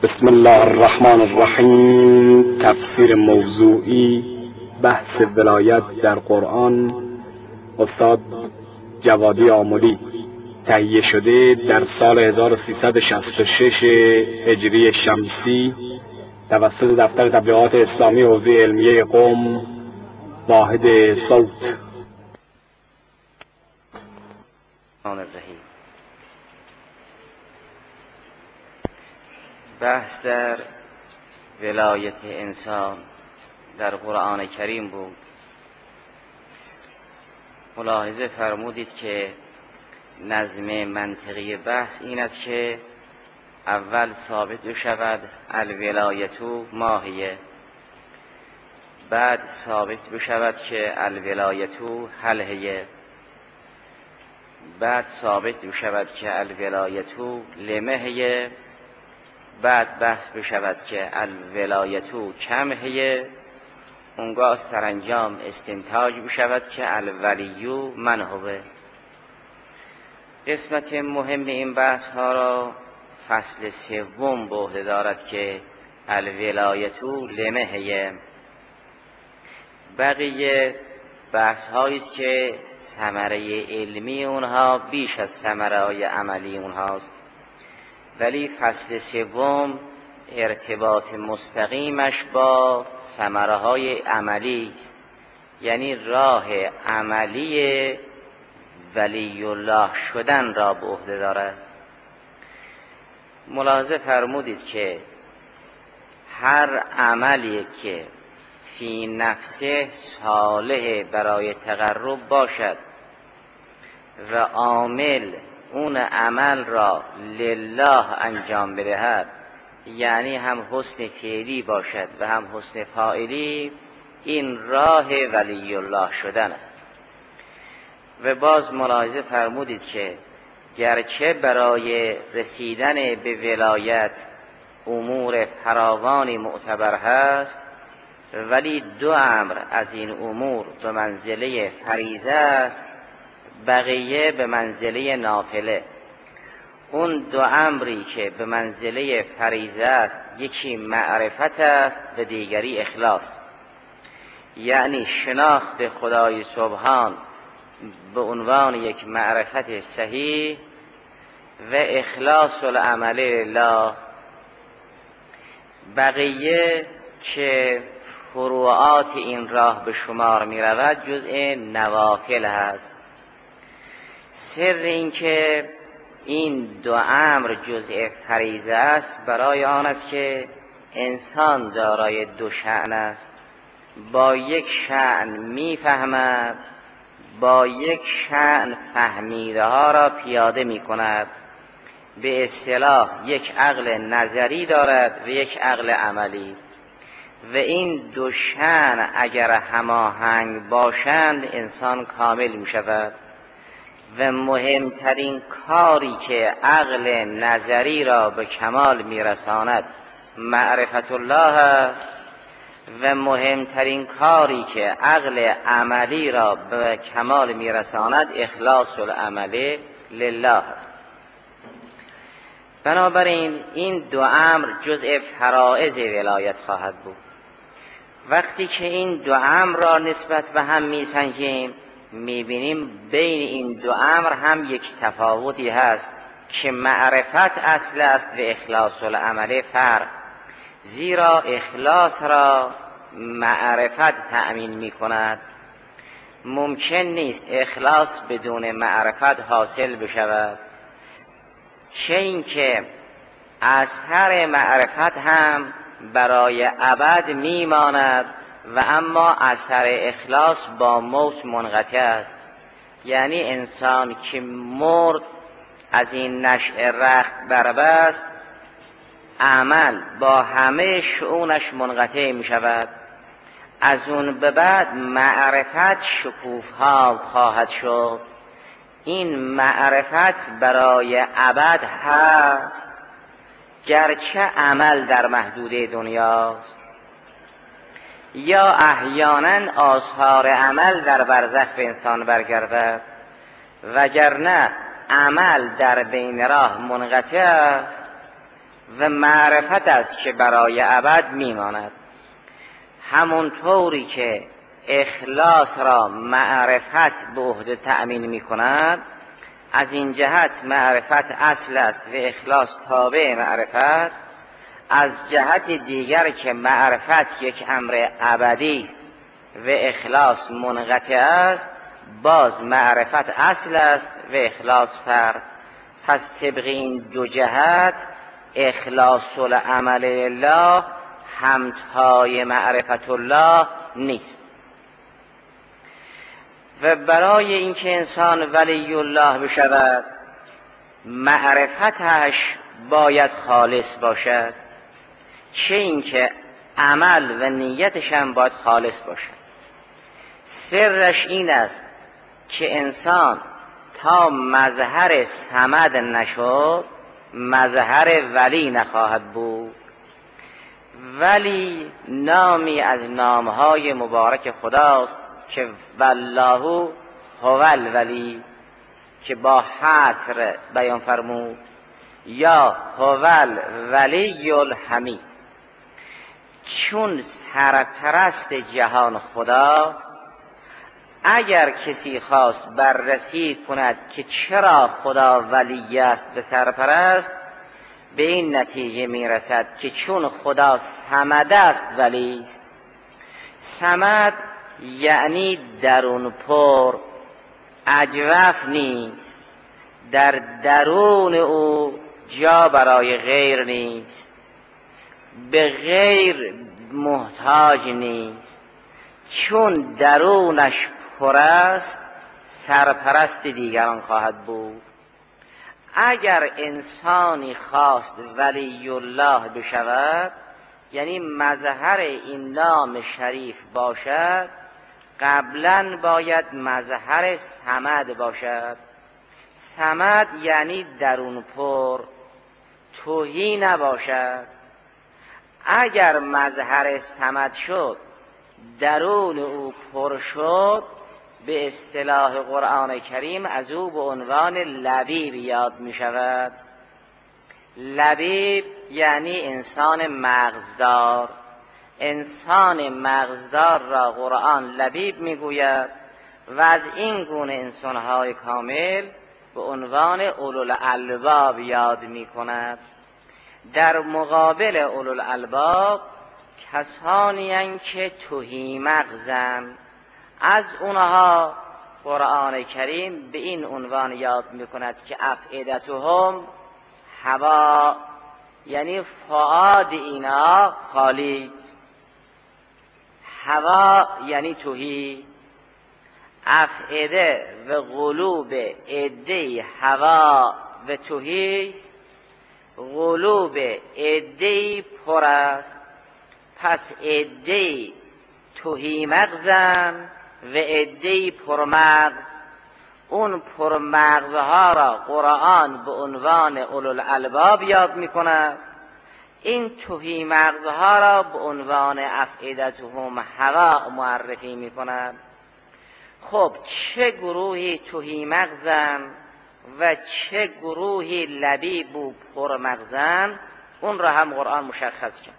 بسم الله الرحمن الرحیم. تفسیر موضوعی بحث ولایت در قرآن، استاد جوادی آملی، تهیه شده در سال 1366 هجری شمسی توسط دفتر تبلیغات اسلامی حوزه علمیه قم، واحد صوت. بحث در ولایت انسان در قرآن کریم بود. ملاحظه فرمودید که نظم منطقی بحث این است که اول ثابت شود الولایتو ماهیه، بعد ثابت بشود که الولایتو هلهیه، بعد ثابت بشود که الولایتو لمهیه، بعد بحث بشود که الولایتو کمهیه، اونگاه سرانجام استنتاج بشود که الولیو من هوه. قسمت مهم این بحث ها را فصل سوم به عهده دارد که الولایتو لمهیه. بقیه بحث هایی است که ثمره علمی اونها بیش از ثمره عملی اونهاست، ولی فصل سوم ارتباط مستقیمش با ثمره های عملی است، یعنی راه عملی ولی الله شدن را به عهده دارد. ملاحظه فرمودید که هر عملی که فی نفسه صالح برای تقرب باشد و عامل اون عمل را لله انجام بدهد، یعنی هم حسن فعلی باشد و هم حسن فاعلی، این راه ولی الله شدن است. و باز ملاحظه فرمودید که گرچه برای رسیدن به ولایت امور فراوانی معتبر هست، ولی دو امر از این امور به منزله فریضه است، بقیه به منزله نافله. اون دو امری که به منزله فریضه است، یکی معرفت است و دیگری اخلاص، یعنی شناخت خدای سبحان به عنوان یک معرفت صحیح و اخلاص العمل لله. بقیه که فروعات این راه به شمار می رود جزء نوافل هست. سر این که این دو امر جزء فریضه است برای آن است که انسان دارای دو شأن است. با یک شأن می فهمد، با یک شأن فهمیده ها را پیاده می کند. به اصطلاح یک عقل نظری دارد و یک عقل عملی، و این دو شأن اگر هماهنگ باشند انسان کامل می شود. و مهمترین کاری که عقل نظری را به کمال می رساند معرفت الله است، و مهمترین کاری که عقل عملی را به کمال می رساند اخلاص العمل لله است. بنابراین این دو امر جزء فرائض ولایت خواهد بود. وقتی که این دو امر را نسبت به هم می سنجیم، می بینیم بین این دو امر هم یک تفاوتی هست که معرفت اصل است و اخلاص العمل فرق. زیرا اخلاص را معرفت تأمین می کند. ممکن نیست اخلاص بدون معرفت حاصل بشود، چه این که اثر معرفت هم برای ابد می ماند و اما اثر اخلاص با موت منقطع است. یعنی انسان که مرد از این نشأه رخت بربست، عمل با همه شؤونش منقطع می شود. از اون به بعد معرفت شکوفا خواهد شد. این معرفت برای ابد هست، گرچه عمل در محدود دنیاست، یا احیانا آثار عمل در برزخ به انسان برگردد، وگرنه عمل در بین راه منقطع است و معرفت است که برای ابد میماند. همونطوری که اخلاص را معرفت به عهده تأمین میکند، از این جهت معرفت اصل است و اخلاص تابع معرفت. از جهت دیگر که معرفت یک امر ابدی است و اخلاص منقطع است، باز معرفت اصل است و اخلاص فرع. پس طبق این دو جهت اخلاص العمل لله همتای معرفت الله نیست. و برای اینکه انسان ولی الله بشود، معرفتش باید خالص باشد، چه اینکه عمل و نیتش هم باید خالص باشد. سرش این است که انسان تا مظهر صمد نشد، مظهر ولی نخواهد بود. ولی نامی از نامهای مبارک خداست که والله هو الولی، که با حصر بیان فرمود، یا هو الولی الحمید. چون سرپرست جهان خداست، اگر کسی خواست بررسی کند که چرا خدا ولی است و سرپرست، به این نتیجه میرسد که چون خدا صمد است ولی است. صمد یعنی درون پر، اجوف نیست، در درون او جا برای غیر نیست، به غیر محتاج نیست. چون درونش پر است، سرپرست دیگران خواهد بود. اگر انسانی خواست ولی الله بشود، یعنی مظهر این نام شریف باشد، قبلا باید مظهر صمد باشد. صمد یعنی درون پر، تهی نباشد. اگر مظهر صمد شد، درون او پر شد، به اصطلاح قرآن کریم از او به عنوان لبیب یاد می شود. لبیب یعنی انسان مغزدار. انسان مغزدار را قرآن لبیب می گوید و از این گونه انسانهای کامل به عنوان اولوالالباب یاد می کند. در مقابل اولوالالباب کسانی هستند که تهی مغزند، از اونها قرآن کریم به این عنوان یاد می کند که افئدتهم هوا، یعنی فؤاد اینا خالی، هوا یعنی تهی. افئده و قلوب عده هوا و تهی، قلوب عده پر است. پس عده تهی مغزن و عده پرمغز. اون پرمغزها را قرآن به عنوان اولوالالباب یاد می کند، این تهی مغزها را به عنوان افئدتهم هوا معرفی می کند. خب چه گروهی تهی مغزن و چه گروهی لبیب و پرمغزن، اون را هم قرآن مشخص کرد.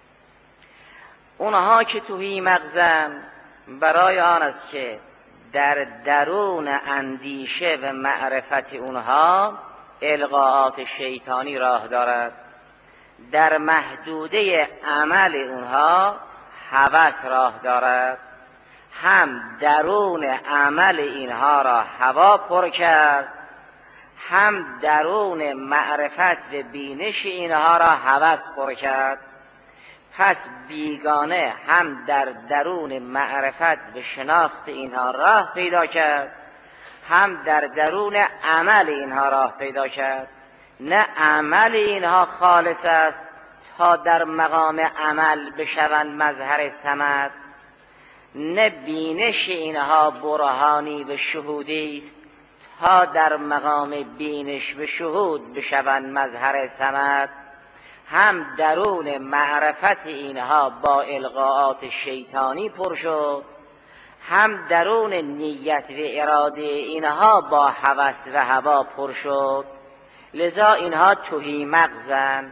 اونها که تهی مغزن، برای آن است که در درون اندیشه و معرفت اونها القاءات شیطانی راه دارد. در محدوده عمل اونها هوس راه دارد. هم درون عمل اینها را هوا پر کرد، هم درون معرفت و بینش اینها را هوس پر کرد. پس بیگانه هم در درون معرفت و شناخت اینها راه پیدا کرد، هم در درون عمل اینها راه پیدا کرد. نه عمل اینها خالص است تا در مقام عمل بشوند مظهر صمد، نه بینش اینها برهانی و شهودی است تا در مقام بینش و شهود بشوند مظهر صمد. هم درون معرفت اینها با القاءات شیطانی پر شد، هم درون نیت و اراده اینها با هوس و هوا پر شد. لذا اینها تهی مغزن.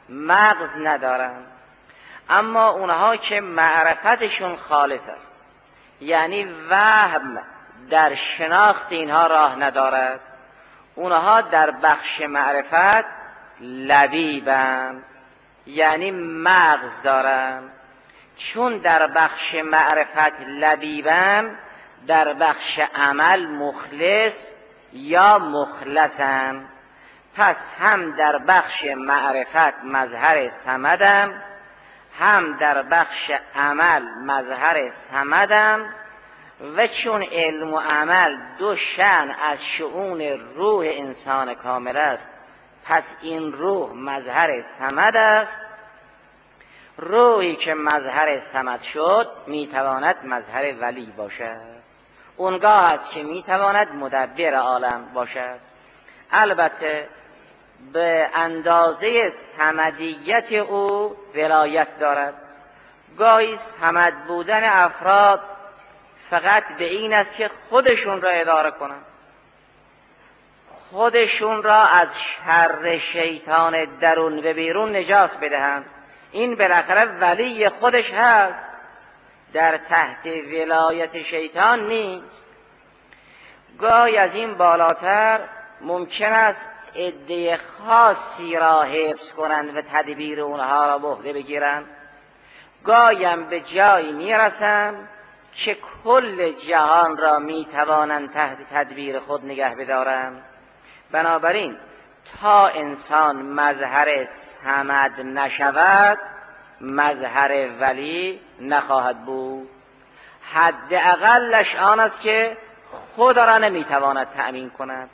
مغز ندارند. اما اونها که معرفتشون خالص است، یعنی وهم در شناخت اینها راه ندارد، اونها در بخش معرفت لبیبند، یعنی مغز دارند. چون در بخش معرفت لبیبند، در بخش عمل مخلص یا مخلصند. پس هم در بخش معرفت مظهر صمدم، هم در بخش عمل مظهر صمدم. و چون علم و عمل دو شأن از شؤون روح انسان کامل است، پس این روح مظهر صمد است. روحی که مظهر صمد شد میتواند مظهر ولی باشد، اونگاه است که میتواند مدبر عالم باشد. البته به اندازه صمدیت او ولایت دارد. گاهی صمد بودن افراد فقط به این است که خودشون را اداره کنند، خودشون را از شر شیطان درون و بیرون نجات بدهند. این بالاخره ولی خودش هست، در تحت ولایت شیطان نیست. گاهی از این بالاتر ممکن است عده خاصی را حفظ کنند و تدبیر اونها را به عهده بگیرند. گاهی هم به جایی میرسند که کل جهان را میتوانند تحت تدبیر خود نگه بدارند. بنابراین تا انسان مظهر صمد نشود، مظهر ولی نخواهد بود. حد اقلش آن است که خود را نمیتواند تأمین کند.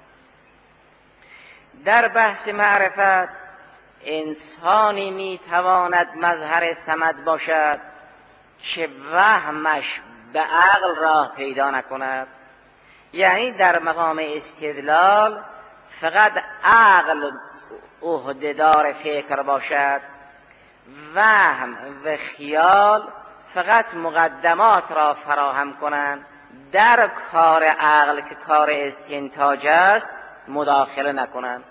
در بحث معرفت انسانی میتواند مظهر صمد باشد که وهمش به عقل راه پیدا نکند، یعنی در مقام استدلال فقط عقل عهده‌دار فکر باشد، وهم و خیال فقط مقدمات را فراهم کنند، در کار عقل که کار استنتاج است مداخله نکنند.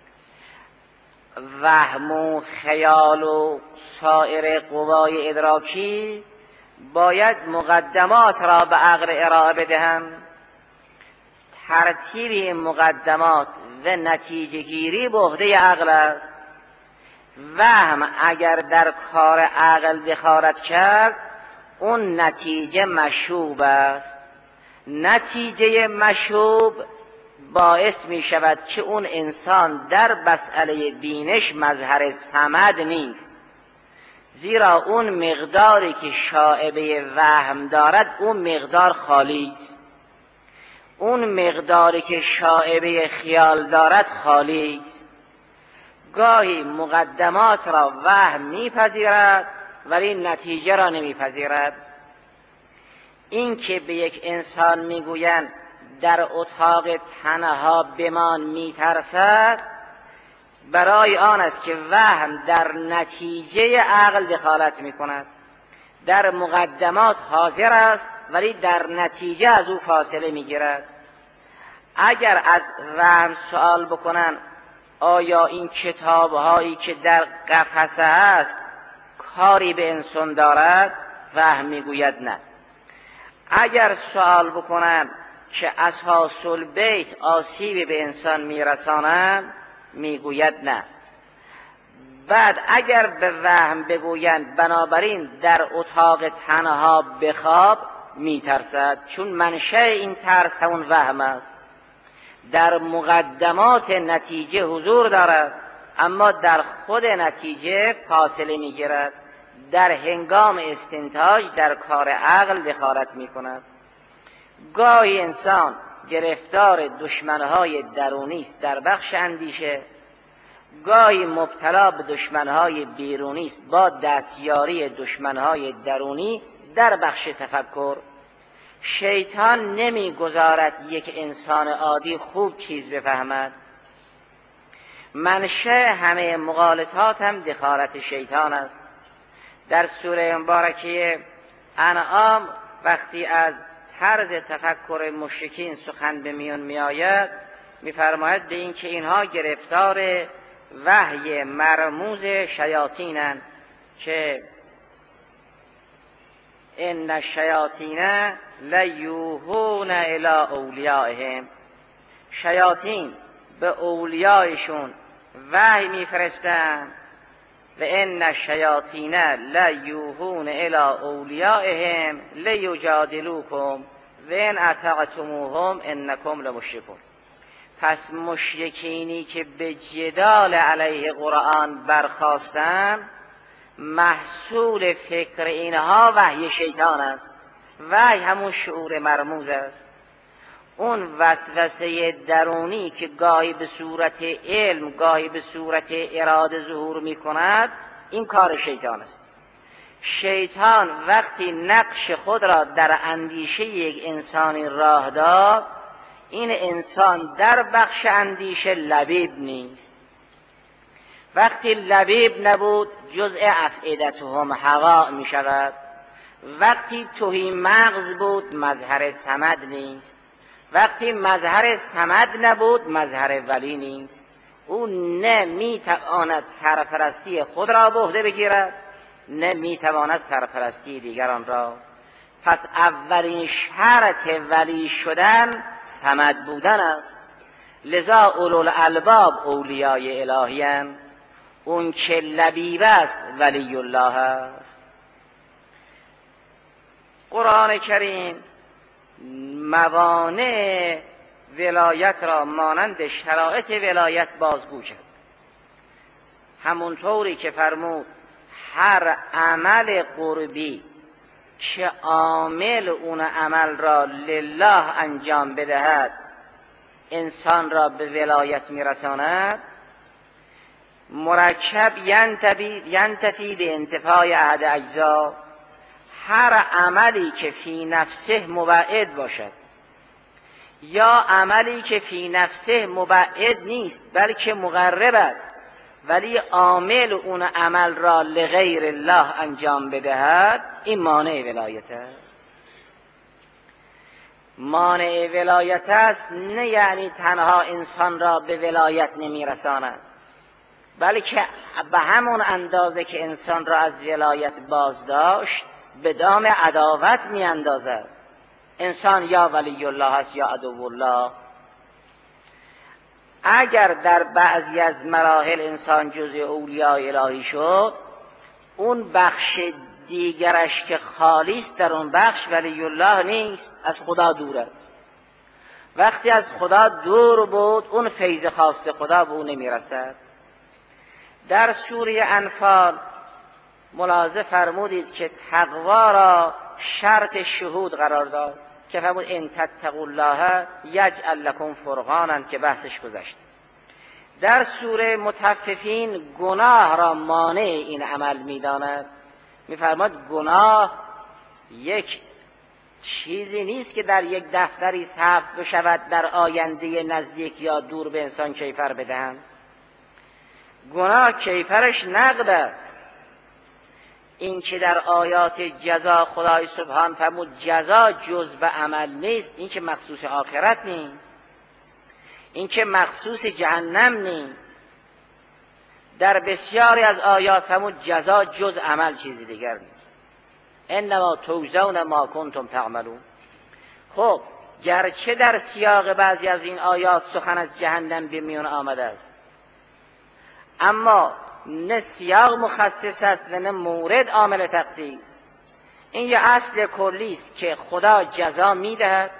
وهم و خیال و سایر قوای ادراکی باید مقدمات را به عقل ارائه بدهند. ترتیب این مقدمات و نتیجه گیری به عهده عقل است. وهم اگر در کار عقل دخالت کرد، اون نتیجه مشوب است. نتیجه مشوب باعث می شود که اون انسان در مسئله بینش مظهر صمد نیست، زیرا اون مقداری که شائبه وهم دارد اون مقدار خالی است. اون مقداری که شائبه خیال دارد خالی است. گاهی مقدمات را وهم میپذیرد ولی نتیجه را نمیپذیرد. این که به یک انسان میگویند در اتاق تنها بمان میترسد، برای آن است که وهم در نتیجه عقل دخالت میکند. در مقدمات حاضر است ولی در نتیجه از او فاصله میگیرد. اگر از وهم سوال بکنن آیا این کتابهایی که در قفسه است کاری به انسان دارد، وهم میگوید نه. اگر سوال بکنن که اساس البیت آسیبی به انسان میرسانند، میگوید نه. بعد اگر به وهم بگویند بنابراین در اتاق تنها بخواب، میترسد، چون منشأ این ترس همون وهم است. در مقدمات نتیجه حضور دارد اما در خود نتیجه فاصله میگیرد. در هنگام استنتاج در کار عقل دخالت میکند. گاهی انسان گرفتار دشمنهای درونی است در بخش اندیشه، گاهی مبتلا به دشمنهای بیرونی است با دستیاری دشمنهای درونی در بخش تفکر. شیطان نمیگذارد یک انسان عادی خوب چیز بفهمد. منشأ همه مغالطات هم دخالت شیطان است. در سوره مبارکه انعام وقتی از طرز تفکر مشرکین سخن به میان می آید، می فرماید به این که اینها گرفتار وحی مرموز شیاطینن که ان الشیاطین لیوحون الی اولیائهم، شیاطین به اولیایشون وحی میفرستن. و ان الشیاطین لیوحون الی اولیائهم لیجادلوکم و ان اطعتموهم انکم لمشرکون. پس مشرکینی که به جدال علیه قرآن برخاستن، محصول فکر اینها وحی شیطان است. وحی همون شعور مرموز است، اون وسوسه درونی که گاهی به صورت علم گاهی به صورت اراده ظهور می کند، این کار شیطان است. شیطان وقتی نقش خود را در اندیشه یک انسانی راه داد، این انسان در بخش اندیشه لبیب نیست. وقتی لبیب نبود جزء افئدتهم هوا می شود. وقتی تهی مغز بود مظهر صمد نیست. وقتی مظهر صمد نبود مظهر ولی نیست. او نه می تواند سرپرستی خود را به عهده بگیرد، نه می تواند سرپرستی دیگران را. پس اولین شرط ولی شدن صمد بودن است. لذا اولوالالباب اولیای الهی‌اند. اون که لبیب است ولی الله است. قرآن کریم موانع ولایت را مانند شرایط ولایت بازگو کرد. همونطوری که فرمود هر عمل قربی که عامل اون عمل را لله انجام بدهد انسان را به ولایت میرساند، مرکب ینتفی به انتفاع احد اجزا. هر عملی که فی نفسه مبعد باشد یا عملی که فی نفسه مبعد نیست بلکه مقرب است ولی عامل اون عمل را لغیر الله انجام بدهد، این مانع ولایت است. مانع ولایت است نه یعنی تنها انسان را به ولایت نمیرساند، بلکه به همون اندازه که انسان را از ولایت بازداشت به دام عداوت می اندازد. انسان یا ولی الله است یا عدو الله. اگر در بعضی از مراحل انسان جزء اولیای الهی شد، اون بخش دیگرش که خالیست در اون بخش ولی الله نیست، از خدا دور است. وقتی از خدا دور بود اون فیض خاص خدا به اون نمی رسد. در سوره انفال ملاحظه فرمودید که تقوا را شرط شهود قرار داد که فرمود ان تتقوا الله یجعل لکم فرقانا که بحثش گذشت. در سوره مطففین گناه را مانع این عمل می‌داند. می‌فرماد گناه یک چیزی نیست که در یک دفتری ثبت بشود در آینده نزدیک یا دور به انسان کیفر بدهند. گناه کیفرش نقد است. این که در آیات جزا خدای سبحان فرمود جزا جز به عمل نیست، این که مخصوص آخرت نیست، این که مخصوص جهنم نیست. در بسیاری از آیات فرمود جزا جز عمل چیزی دیگر نیست. انما توزون ما کنتم تعملون. خب گرچه در سیاق بعضی از این آیات سخن از جهنم به میان آمده است، اما نه سیاق مخصص است و نه مورد عامل تخصیص. این یه اصل کلی است که خدا جزا میدهد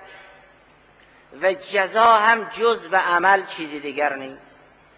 و جزا هم جز به عمل چیزی دیگر نیست.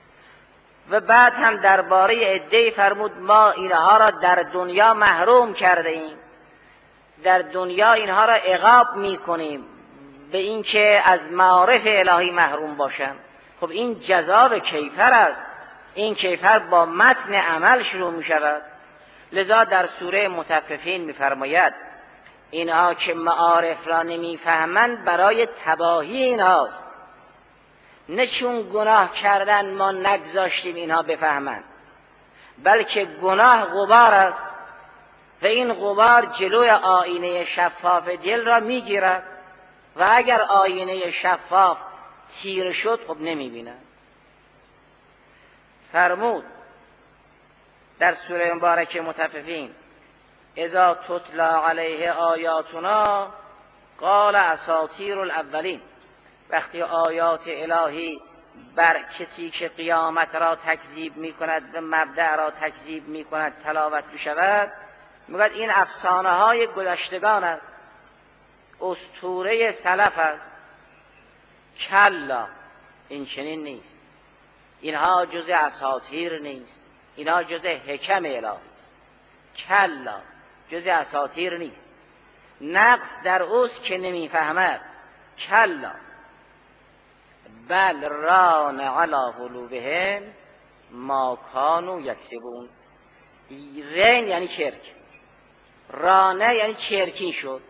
و بعد هم درباره عده‌ای فرمود ما اینها را در دنیا محروم کرده ایم، در دنیا اینها را عقاب میکنیم به این که از معارف الهی محروم باشند. خب این جزا به کیفر است. این کیفر با متن عمل شروع می شود. لذا در سوره مطففین می فرماید اینها که معارف را نمی فهمند برای تباهی اینهاست، نه چون گناه کردن ما نگذاشتیم اینها بفهمند، بلکه گناه غبار است و این غبار جلوی آینه شفاف دل را می گیرد و اگر آینه شفاف تیر شد خب نمی بینند. فرمود در سوره مبارکه مطففین اذا تتلا علیه آیاتنا قال اساطیر الاولین، وقتی آیات الهی بر کسی که قیامت را تکذیب می کند و مبدأ را تکذیب می کند تلاوت می شود، میگوید این افسانه های گذشتگان است، اسطوره سلف است. کلا، این چنین نیست، اینها جز اساطیر نیست، اینها جز حکم الهی است. کلا، جز اساطیر نیست. نقص در اوست که نمیفهمد. کلا بل ران علی قلوبهم ما کانوا یکسبون. رین یعنی چرک، رانه یعنی چرکی شد.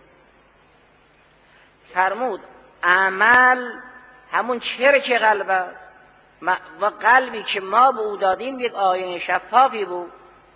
فرمود عمل همون چرک قلب است و قلبی که ما به او دادیم یک آینه شفافی بود.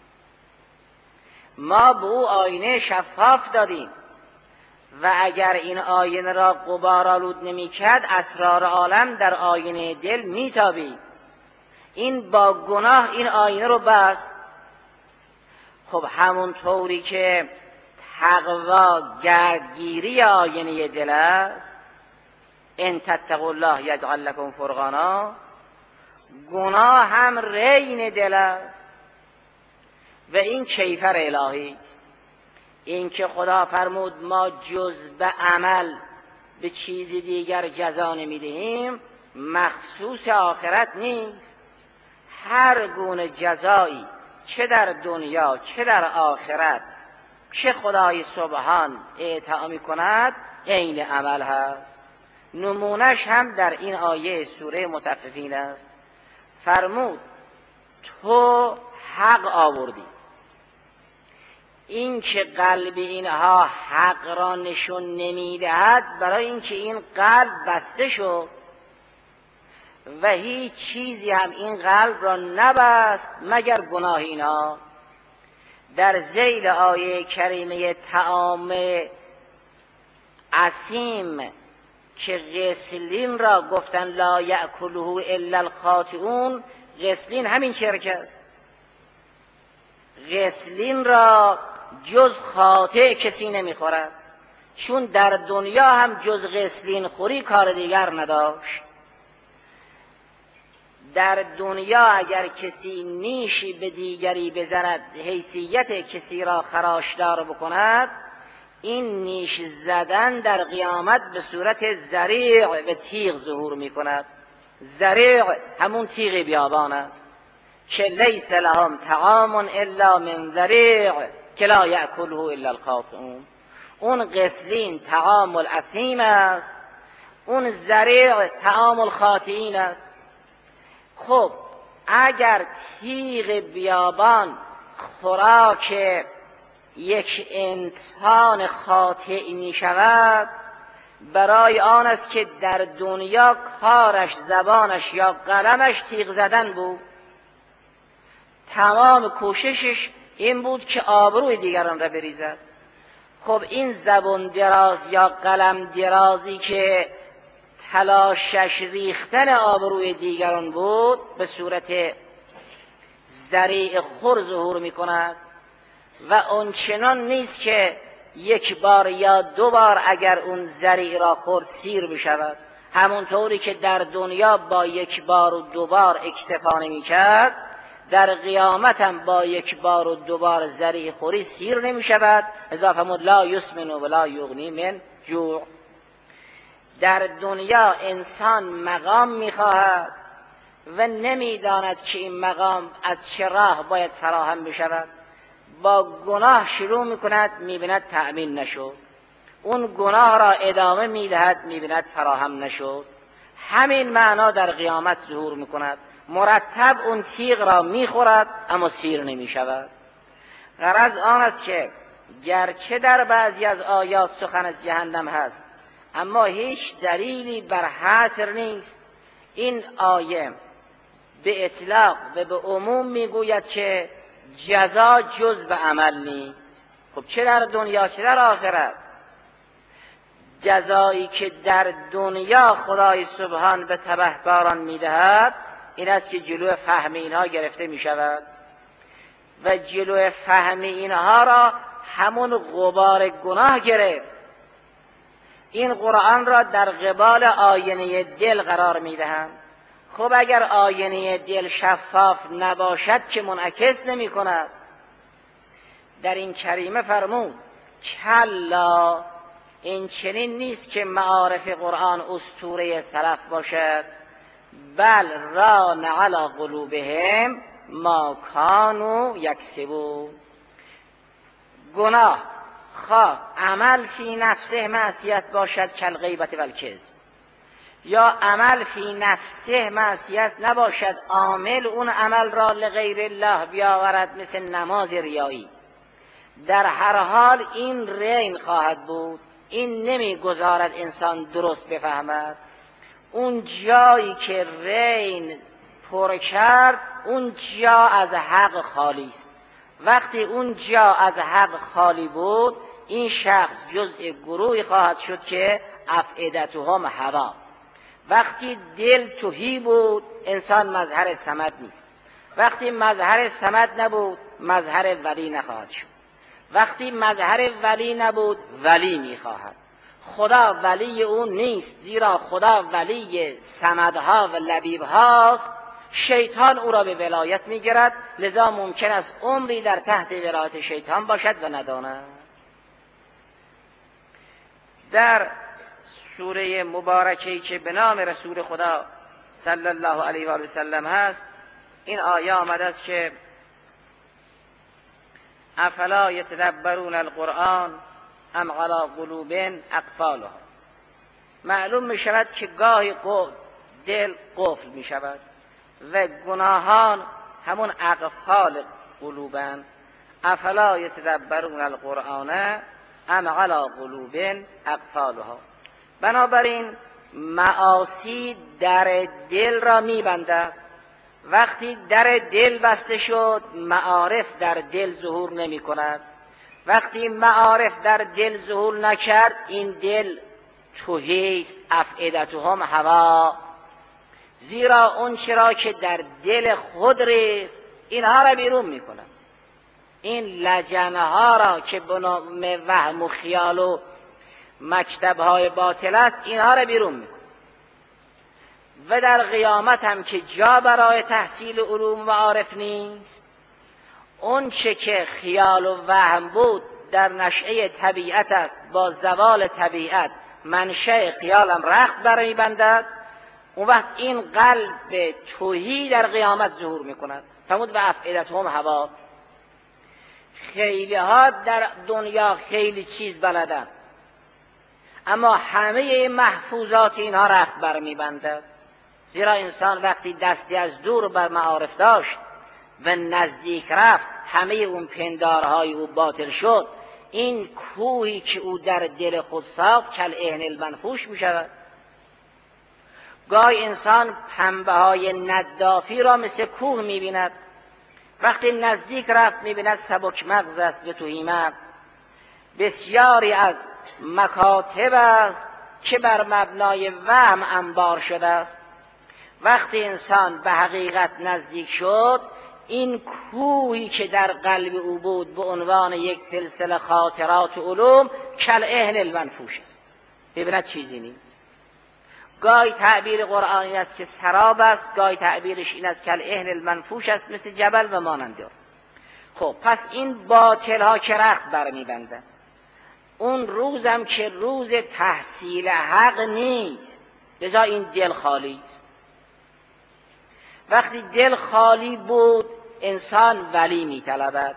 ما به او آینه شفاف دادیم و اگر این آینه را غبار آلود نمی کرد اسرار عالم در آینه دل می تابید. این با گناه این آینه رو بست. خب همون طوری که تقوا گردگیری آینه دل است، ان تتقوا الله یجعل لکم فرقانا، گناه هم رین دل است و این کیفر الهی است. این که خدا فرمود ما جز به عمل به چیز دیگر جزا نمیدهیم مخصوص آخرت نیست. هر گونه جزایی چه در دنیا چه در آخرت چه خدای سبحان اعطا می کند عین عمل هست. نمونش هم در این آیه سوره مطففین است. فرمود تو حق آوردی. این که قلب اینها حق را نشون نمیدهد برای اینکه این قلب بسته شد و هیچ چیزی هم این قلب را نبست مگر گناه اینها. در ذیل آیه کریمه طعام عصیم که غسلین را گفتن لا یأکله الا الخاطئون، غسلین همین شرک است. غسلین را جز خاطئ کسی نمیخورد، چون در دنیا هم جز غسلین خوری کار دیگر نداشت. در دنیا اگر کسی نیشی به دیگری بزند حیثیت کسی را خراشدار بکند، این نیش زدن در قیامت به صورت ذریع و تیغ ظهور می کند. ذریع همون تیغ بیابان است که لیس لهم طعام الا من ذریع که لا یأکله الا الخاطئون. اون غسلین طعام الاثیم است، اون ذریع طعام الخاطئین است. خب اگر تیغ بیابان خوراک یک انسان خاطئ می شود، برای آن است که در دنیا کارش زبانش یا قلمش تیغ زدن بود، تمام کوششش این بود که آبروی دیگران را بریزد. خب این زبان دراز یا قلم درازی که تلاشش ریختن آبروی دیگران بود به صورت ذریع خور ظهور می کند و اون چنان نیست که یک بار یا دو بار اگر اون ذریع را خورد سیر بشود. همونطوری که در دنیا با یک بار و دو بار اکتفا نمی کرد، در قیامت هم با یک بار و دو بار ذریع خوری سیر نمی شود. اضافه مد لا یسمن و لا یغنی من جوع. در دنیا انسان مقام میخواهد و نمیداند که این مقام از چه راه باید فراهم بشود. با گناه شروع میکند، میبیند تأمین نشد، اون گناه را ادامه میدهد، میبیند فراهم نشد. همین معنا در قیامت ظهور میکند. مرتب اون تیغ را میخورد اما سیر نمیشود. غرض آن است که گرچه در بعضی از آیات سخن از جهنم هست اما هیچ دلیلی بر حصر نیست. این آیه به اطلاق و به عموم میگوید که جزا جز به عمل نیست. خب چه در دنیا چه در آخرت، جزایی که در دنیا خدای سبحان به تبهکاران میدهد این است که جلو فهم اینها گرفته می شود و جلو فهم اینها را همون غبار گناه گرفت. این قرآن را در قبال آینه دل قرار می دهند. خب اگر آینه دل شفاف نباشد که منعکس نمی کند. در این کریمه فرمود کلا، این چنین نیست که معارف قرآن اسطوره سلف باشد، بل ران علی قلوبهم ما کانوا یکسبون. گناه خواه عمل فی نفسه معصیت باشد کالغیبت و الکذب، یا عمل فی نفسه معصیت نباشد عامل اون عمل را لغیر الله بیاورد مثل نماز ریایی، در هر حال این رین خواهد بود. این نمیگذارد انسان درست بفهمد. اون جایی که رین پر کرد اون جا از حق خالی است. وقتی اون جا از حق خالی بود این شخص جزء گروهی خواهد شد که افئدتهم هوا. وقتی دل تهی بود انسان مظهر صمد نیست. وقتی مظهر صمد نبود مظهر ولی نخواهد شد. وقتی مظهر ولی نبود ولی میخواهد. خدا ولی اون نیست، زیرا خدا ولی صمدها و لبیبهاست. شیطان او را به ولایت میگیرد، لذا ممکن است عمری در تحت ولایت شیطان باشد و نداند. در سوره مبارکه‌ای که به نام رسول خدا صلی الله علیه و آله و سلم هست این آیه آمده است که افلا یتدبرون القرآن ام علی قلوب اقفالها. معلوم می شود که گاهی دل قفل می شود و گناهان همون اقفال قلوبند. افلا یتدبرون القرآن ام علی قلوب اقفالها. بنابراین معاصی در دل را می بندد. وقتی در دل بسته شد معارف در دل ظهور نمی کند. وقتی معارف در دل ظهور نکرد این دل تهی است، افئدتهم هوا. زیرا اون چرا که در دل خود ریخت اینها را بیرون می کند. این لجنها را که به نام وهم و خیال و مکتبهای باطل است اینها را بیرون می کند. و در قیامت هم که جا برای تحصیل علوم و معارف نیست، اون چه که خیال و وهم بود در نشأه طبیعت است، با زوال طبیعت منشأ خیالم رخت برمی بندد. اون وقت این قلب تهی در قیامت ظهور میکند. فرمود و افئدتهم هوا. خیلی ها در دنیا خیلی چیز بلدن اما همه محفوظات اینها رخت برمی بندد. زیرا انسان وقتی دستی از دور بر معارف داشت و نزدیک رفت همه اون پندارهای او باطل شد. این کوهی که او در دل خود ساخت کالعهن المنفوش می شود. گاهی انسان پنبه های ندافی را مثل کوه می بیند. وقتی نزدیک رفت می بیند سبک مغز است و تهی مغز. بسیاری از مکاتب است که بر مبنای وهم انبار شده است. وقتی انسان به حقیقت نزدیک شد این کوهی که در قلب او بود به عنوان یک سلسله خاطرات و علوم کالعهن المنفوش است. ببیند چیزی نیست. گاهی تعبیر قرآنی است که سراب است، گاهی تعبیرش این است کالعهن المنفوش است مثل جبل و مانند. خب پس این باطل ها که رخت برمی بندن. اون روزم که روز تحصیل حق نیست، لذا این دل خالی است. وقتی دل خالی بود انسان ولی می طلبد.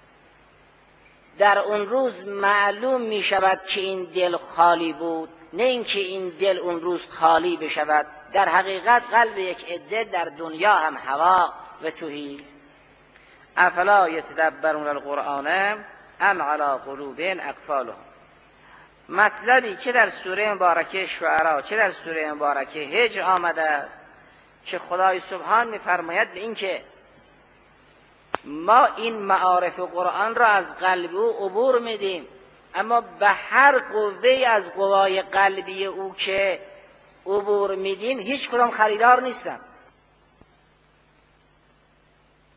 در اون روز معلوم می شود که این دل خالی بود، نه اینکه این دل اون روز خالی بشود. در حقیقت قلب یک عده در دنیا هم هوا و تهی است. افلا یتدبرون القرآن ام علی قلوب اقفالها. مطلبی چه در سوره مبارکه شعراء چه در سوره مبارکه هجر آمده است که خدای سبحان می‌فرماید به این که ما این معارف قرآن را از قلب او عبور میدیم، اما به هر قوه از قوای قلبی او که عبور میدیم هیچ کدام خریدار نیستن.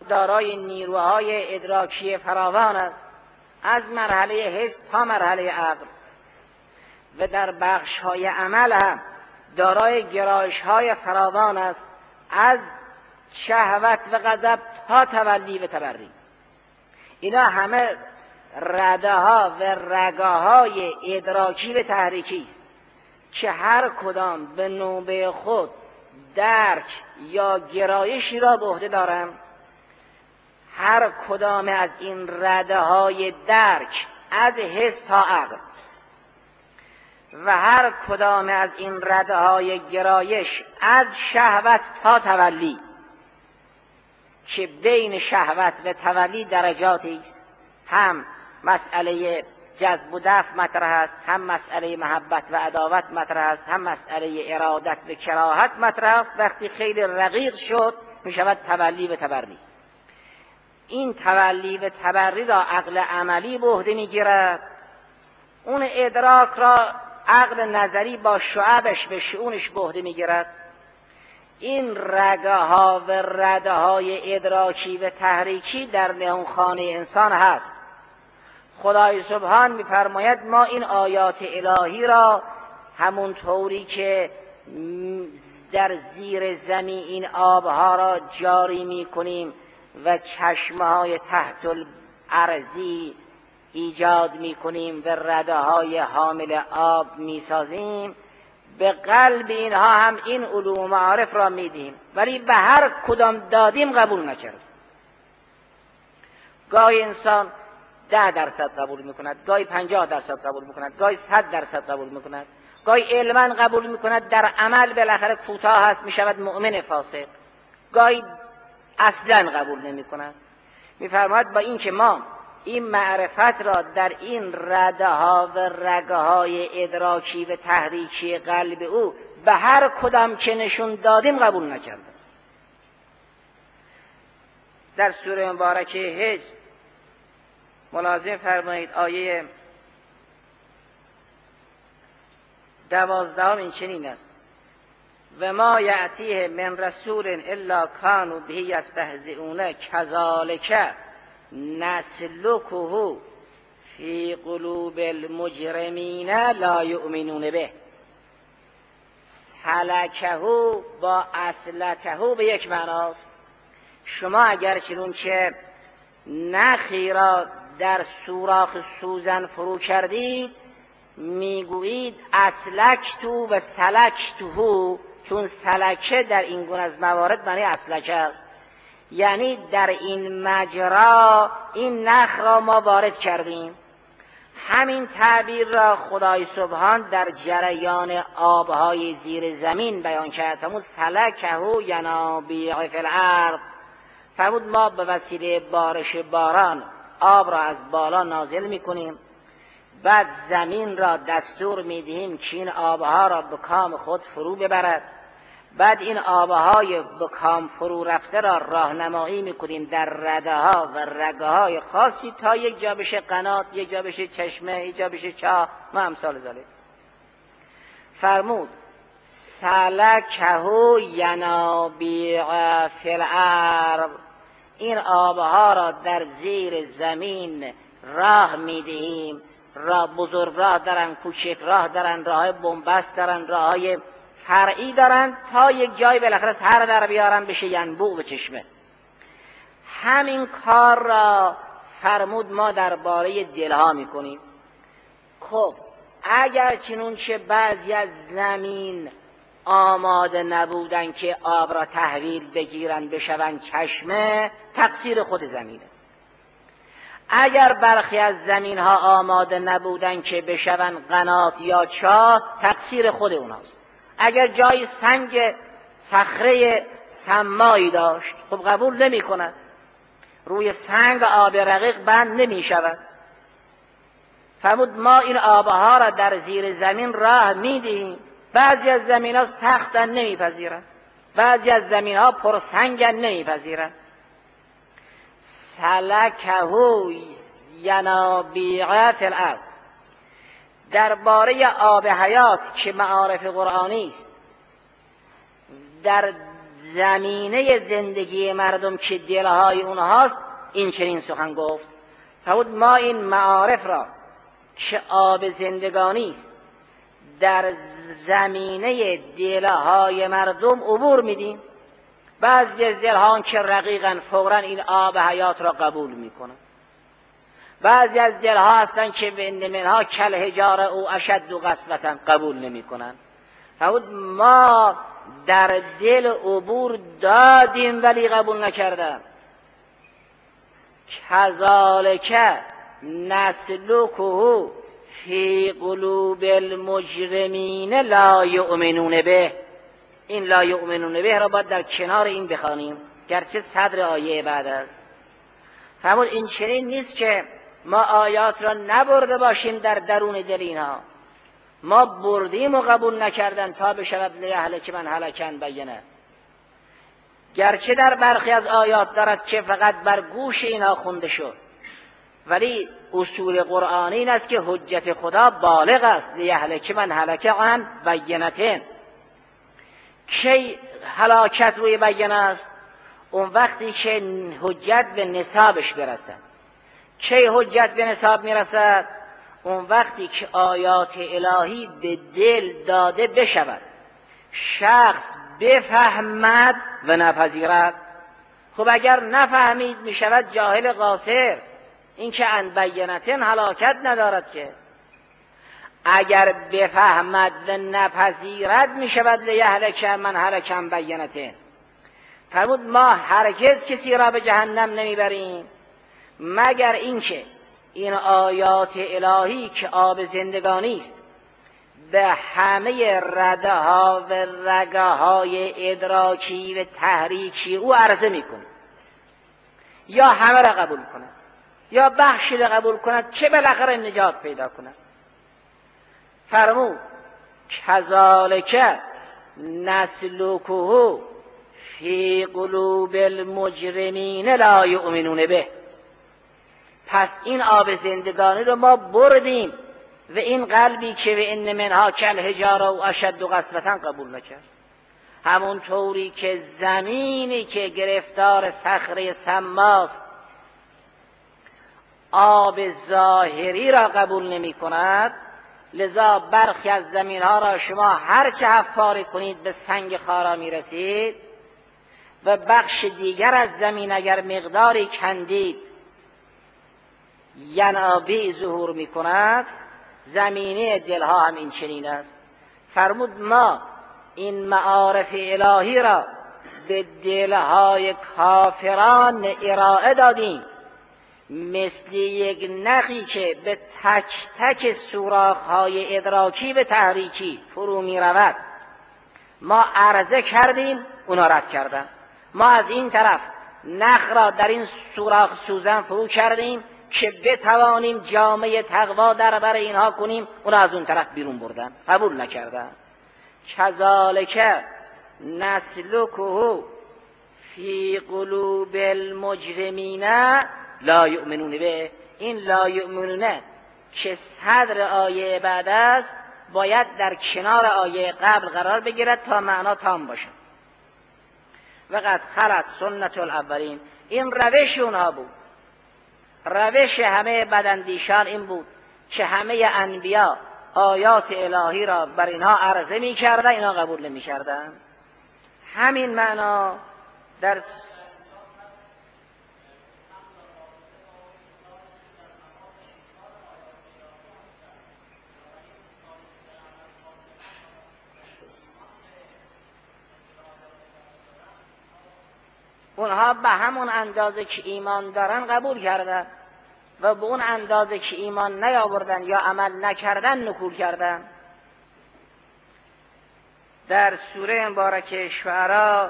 دارای نیروهای ادراکی فراوان است، از مرحله حس تا مرحله عقل، و در بخش‌های عمل هم دارای گرایش‌های فراوان است، از شهوت و غضب تا تولی و تبری. اینا همه رده‌ها و رگاهای ادراکی و تحریکی است که هر کدام به نوبه خود درک یا گرایشی را به عهده دارند. هر کدام از این رده‌های درک از حس تا عقل و هر کدام از این رده‌های گرایش از شهوت تا تولی، که بین شهوت و تولی درجاتی است، هم مسئله جذب و دفع مطرح است، هم مسئله محبت و عداوت مطرح است، هم مسئله ارادت و کراهت مطرح است. وقتی خیلی رقیق شد می شود تولی و تبری. این تولی و تبری را عقل عملی به عهده می گیرد، اون ادراک را عقل نظری با شعبش و شؤونش به عهده می گیرد. این رگه‌ها و رده‌های ادراکی و تحریکی در نهانخانه انسان هست. خدای سبحان می‌فرماید ما این آیات الهی را همون طوری که در زیر زمین این آبها را جاری می‌کنیم و چشمه‌های تحت الارضی ایجاد می‌کنیم و رده‌های حامل آب می‌سازیم، به قلب اینها هم این علوم معارف را میدیم، ولی به هر کدام دادیم قبول نکرد. گاهی انسان 10% قبول میکند، گاهی 50% قبول میکند، گاهی 100% قبول میکند، گاهی علما قبول میکند، در عمل بالاخره کوتاه هست میشود مؤمن فاسق، گاهی اصلا قبول نمیکند. میفرماید با این که ما این معرفت را در این رده‌ها و رگه‌های ادراکی و تحریکی قلب او به هر کدام که نشون دادیم قبول نکردیم. در سوره مبارکه حج ملاحظه فرمایید آیه 12 این چنین است: و ما یأتیه من رسول الا کانوا به یستهزئون کذالک نسلکه فی قلوب المجرمین لا یؤمنون به. سلکه با اسلکه به یک معناست. شما اگر چنون که نخی را در سوراخ سوزن فرو کردید میگویید اسلکتو و سلکتو، چون سلکه در این گونه از موارد معنی اسلکه است، یعنی در این مجرا این نخ را ما وارد کردیم. همین تعبیر را خدای سبحان در جریان آبهای زیر زمین بیان کرد. فرمود سلکه ینابیع فی الارض، فرمود ما به وسیله بارش باران آب را از بالا نازل میکنیم، بعد زمین را دستور میدهیم که این آبها را به کام خود فرو ببرد، بعد این آبهای به کام فرو رفته را راهنمایی میکنیم در رده‌ها و رگه‌های خاصی تا یک جا بشه قنات، یک جا بشه چشمه، یک جا بشه چاه و امثال ذالک. فرمود سلکه ینابیع فی الارض، این آبها را در زیر زمین راه میدهیم. راه بزرگ راه دارن، کوچک راه دارن، راه بنبست دارن، راه فرعی دارن، تا یک جای بالاخره سر در بیارن بشه ینبوع و چشمه. همین کار را فرمود ما درباره دلها میکنیم. خب اگر چنون که بعضی از زمین آماده نبودن که آب را تحویل بگیرن بشون چشمه، تقصیر خود زمین است. اگر برخی از زمین ها آماده نبودن که بشون قنات یا چاه، تقصیر خود اوناست. اگر جای سنگ صخره سمایی داشت، خب قبول نمی کند، روی سنگ آب رقیق بند نمی شود. فرمود ما این آبها را در زیر زمین راه می دهیم. بعضی از زمین ها سختن نمی پذیرن، بعضی از زمین ها پرسنگن نمی پذیرن. سلکه ینابیع فی الارض. درباره آب حیات که معارف قرآنی است، در زمینه زندگی مردم که دلهای اونهاست این چنین سخن گفت. فرمود ما این معارف را که آب زندگانی است در زمینه دلهای مردم عبور میدیم. بعضی از دلها که رقیقاً فوراً این آب حیات را قبول میکنن، بعضی از دلها هستن که به منها کل حجاره او اشد و قسوة قبول نمیکنن. فرمود ما در دل عبور دادیم ولی قبول نکردن. کذالک نسلکه فی قلوب المجرمین لا یؤمنون به. این لا یؤمنون به را باید در کنار این بخوانیم گرچه صدر آیه بعد است. فرمود این چنین نیست که ما آیات را نبرده باشیم در درون دل اینها، ما بردیم و قبول نکردن تا بشود لیهلک من هلکن بینه. گرچه در برخی از آیات دارد که فقط بر گوش اینها خونده شد، ولی اصول قرآنی این است که حجت خدا بالغ است. لیهلک من هلک عن بینتین. کی هلاکت روی بینه است؟ اون وقتی که حجت به نصابش برسد. کی حجت به نصاب میرسد؟ اون وقتی که آیات الهی به دل داده بشود، شخص بفهمد و نپذیرد. خب اگر نفهمید میشود جاهل قاصر، این که عن بینتین هلاکت ندارد که. اگر بفهمد و نپذیرد میشود لیهلک من هلک عن بینتین. فرمود ما هرگز کسی را به جهنم نمیبریم مگر اینکه این آیات الهی که آب زندگانی است به همه رده ها و رگه های ادراکی و تحریکی او عرضه میکنه، یا همه را قبول کند یا بخشی را قبول کند که بالاخره نجات پیدا کند. فرمود کذالک نسلکه فی قلوب المجرمین لا یؤمنون به. پس این آب زندگانی رو ما بردیم و این قلبی که به ان منها کل حجاره و اشد و قسوة قبول نکرد. همون طوری که زمینی که گرفتار صخره سماست آب ظاهری را قبول نمی کند، لذا برخی از زمین ها را شما هرچه حفاری کنید به سنگ خارا می رسید و بخش دیگر از زمین اگر مقداری کندید ینابیع ظهور می کند. زمینه دلها هم این چنین است. فرمود ما این معارف الهی را به دلهای کافران ارائه دادیم مثل یک نخی که به تک تک سوراخ‌های ادراکی و تحریکی فرو می رود. ما عرضه کردیم اونا رد کردن. ما از این طرف نخ را در این سوراخ سوزن فرو کردیم که بتوانیم جامعه تقوا در بر اینها کنیم، اونا از اون طرف بیرون بردن، قبول نکردن. کذالک نسلکه فی قلوب المجرمین لا یؤمنون به. این لا یؤمنون که صدر آیه بعد است باید در کنار آیه قبل قرار بگیرد تا معنا تام باشه. وقد خلت سنت الاولین. این روش اونها بود، روش همه بداندیشان این بود که همه انبیا آیات الهی را بر اینها عرضه می کردن، اینها قبول نمی کردن. همین معنا در اونها به همون اندازه که ایمان دارن قبول کردن و به اون اندازه که ایمان نیاوردن یا عمل نکردن نکول کردن. در سوره مبارکه شعراء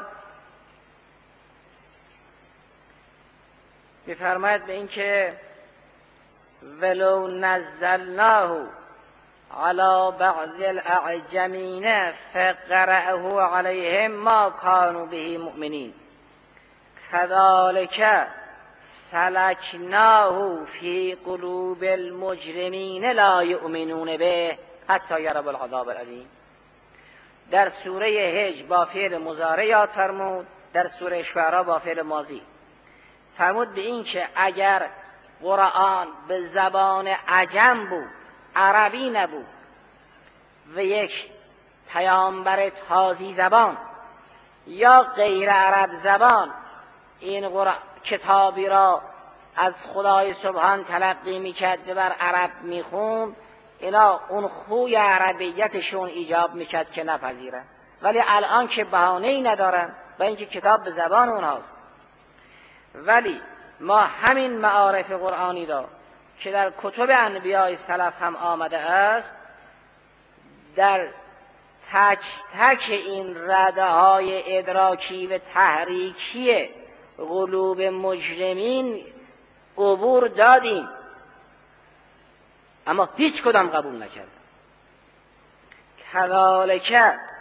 می‌فرماید به این که ولو نزلناه على بعض الاعجمین فقرأه علیهم ما كانوا به مؤمنین كذلك سلکناه فی قلوب المجرمین لا یؤمنون به حتی یروا العذاب العلیم. در سوره هجر با فعل مضارع یاد فرمود، در سوره شعراء با فعل ماضی. فرمود به این که اگر قرآن به زبان عجم بود، عربی نبود و یک پیامبر تازی زبان یا غیر عرب زبان این کتابی را از خدای سبحان تلقی میکرد و بر عرب میخوند، اینا اون خوی عربیتشون ایجاب میکرد که نپذیرن. ولی الان که بهانه‌ای ندارن و اینکه کتاب به زبان اونهاست. ولی ما همین معارف قرآنی را که در کتب انبیاء سلف هم آمده است، در تک تک این رده های ادراکی و تحریکی قلوب مجرمین عبور دادیم، اما هیچ کدام قبول نکردن. کذالک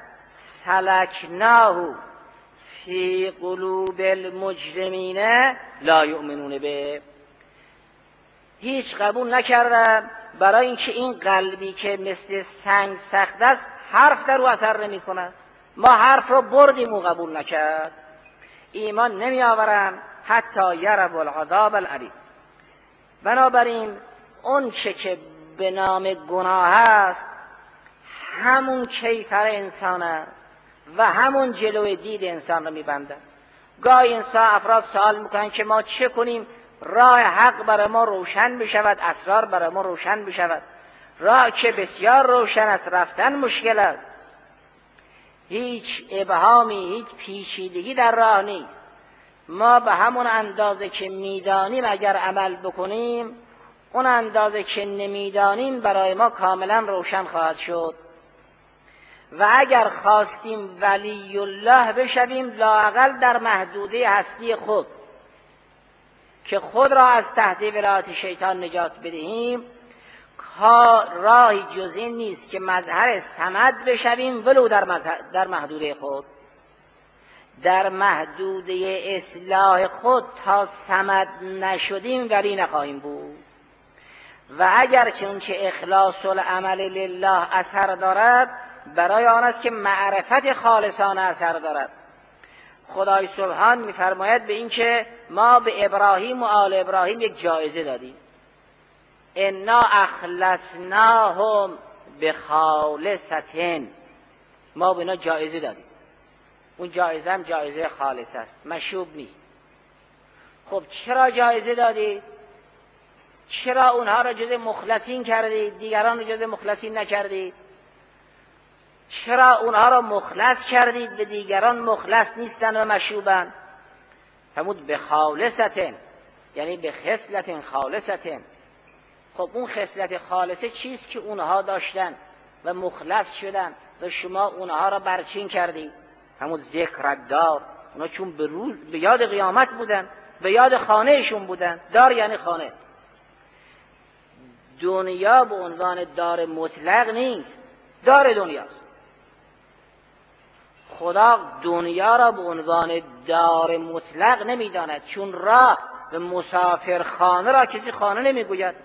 سلکناه فی قلوب المجرمین لا یؤمنون به، هیچ قبول نکردن، برای اینکه این قلبی که مثل سنگ سخت است حرف در او اثر نمی کند. ما حرف رو بردیم و قبول نکرد، ایمان نمی آورن حتی یروا العذاب العلیم. بنابراین اون چه که به نام گناه است همون کیفر انسان است و همون جلوی دید انسان رو میبندن. گاهی افراد سوال میکنن که ما چه کنیم راه حق برای ما روشن بشود، اسرار برای ما روشن بشود. راه که بسیار روشن است، رفتن مشکل است، هیچ ابهامی، هیچ پیچیدگی در راه نیست. ما به همون اندازه که میدانیم اگر عمل بکنیم، اون اندازه که نمیدانیم برای ما کاملا روشن خواهد شد. و اگر خواستیم ولی الله بشویم، لااقل در محدوده هستی خود که خود را از تحت ولایت شیطان نجات بدهیم، راهی جز این نیست که مظهر صمد بشویم ولو در محدوده خود. در محدوده اصلاح خود تا صمد نشدیم ولی نخواهیم بود. و اگر چون که اخلاص العمل لله اثر دارد، برای آن است که معرفت خالصانه اثر دارد. خدای سبحان می‌فرماید به این که ما به ابراهیم و آل ابراهیم یک جایزه دادیم، انا اخلصناهم بخالصة، ما به اینا جایزه دادیم. اون جایزه هم جایزه خالص است، مشوب نیست. خب چرا جایزه دادید؟ چرا اونها را جز مخلصین کردید، دیگران را جز مخلصین نکردید؟ چرا اونها را مخلص کردید به دیگران مخلص نیستن و مشوبن؟ فرمود به خالصتن، یعنی به خصلت خالصتن. خب اون خصلت خالصه چیست که اونها داشتن و مخلص شدن و شما اونها را برچین کردید؟ همون ذکر دار. اونا چون به یاد قیامت بودن، به یاد خانهشون بودن. دار یعنی خانه. دنیا به عنوان دار مطلق نیست، دار دنیاست. خدا دنیا را به عنوان دار مطلق نمیداند، چون راه به مسافرخانه را کسی خانه نمیگوید.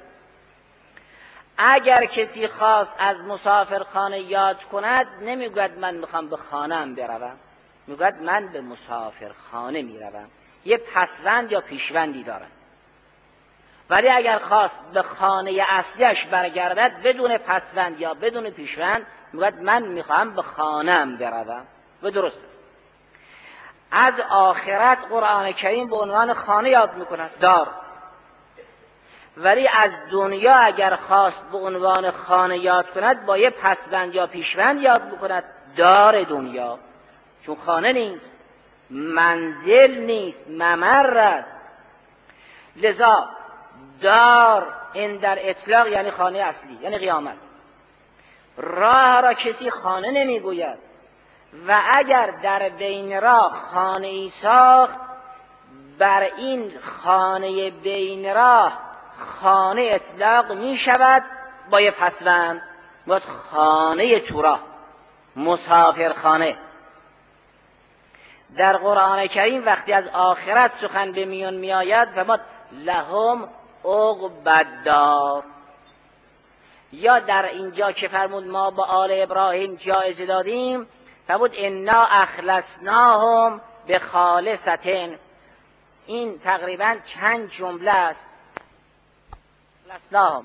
اگر کسی خواست از مسافرخانه یاد کند، نمیگوید من میخوام به خانه‌ام بروم، میگوید من به مسافرخانه میروم. یه پسوند یا پیشوندی دارد. ولی اگر خواست به خانه اصلیش برگردد بدون پسوند یا بدون پیشوند، میگوید من میخوام به خانه‌ام بروم. و درست است. از آخرت قرآن کریم به عنوان خانه یاد میکند، دار. ولی از دنیا اگر خواست به عنوان خانه یاد کند، با یه پسوند یا پیشوند یاد میکند، دار دنیا. چون خانه نیست، منزل نیست، ممر است. لذا دار این در اطلاق یعنی خانه اصلی، یعنی قیامت. راه را کسی خانه نمیگوید. و اگر در بین راه خانه ای ساخت، بر این خانه بین راه خانه اطلاق می شود با یه پسوند، باید خانه تو راه، مسافرخانه. در قرآن کریم وقتی از آخرت سخن به میان می آید و ما لهم عقبی الدار، یا در اینجا که فرمود ما با آل ابراهیم جایزه دادیم، فبود انا اخلصناهم به خالصتن. این تقریبا چند جمله است. اخلصناهم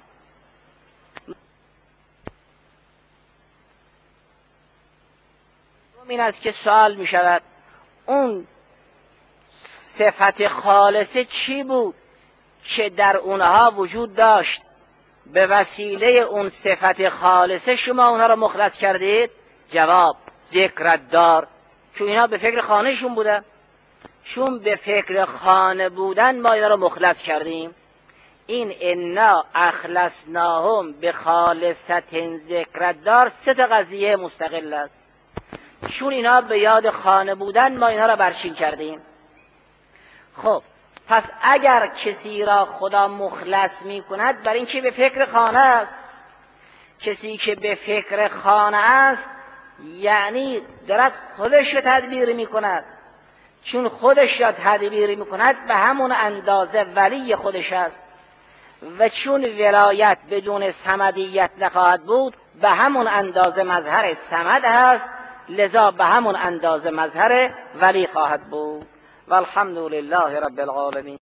این است که سوال می شود اون صفت خالصه چی بود که در اونها وجود داشت؟ به وسیله اون صفت خالصه شما اونها رو مخلص کردید؟ جواب ذکرت دار. چون اینا به فکر خانهشون بودن، چون به فکر خانه بودن ما اینا رو مخلص کردیم. این انا اخلصناهم به خالصت ذکرت دار سه تا قضیه مستقل است. چون اینا به یاد خانه بودن ما اینا رو برچین کردیم. خب پس اگر کسی را خدا مخلص می کند بر این که به فکر خانه است، کسی که به فکر خانه است یعنی دارد خودش را تدبیر می کند. چون خودش را تدبیر می کند به همون اندازه ولی خودش است و چون ولایت بدون صمدیت نخواهد بود به همون اندازه مظهر صمد هست، لذا به همون اندازه مظهر ولی خواهد بود. والحمد لله رب العالمین.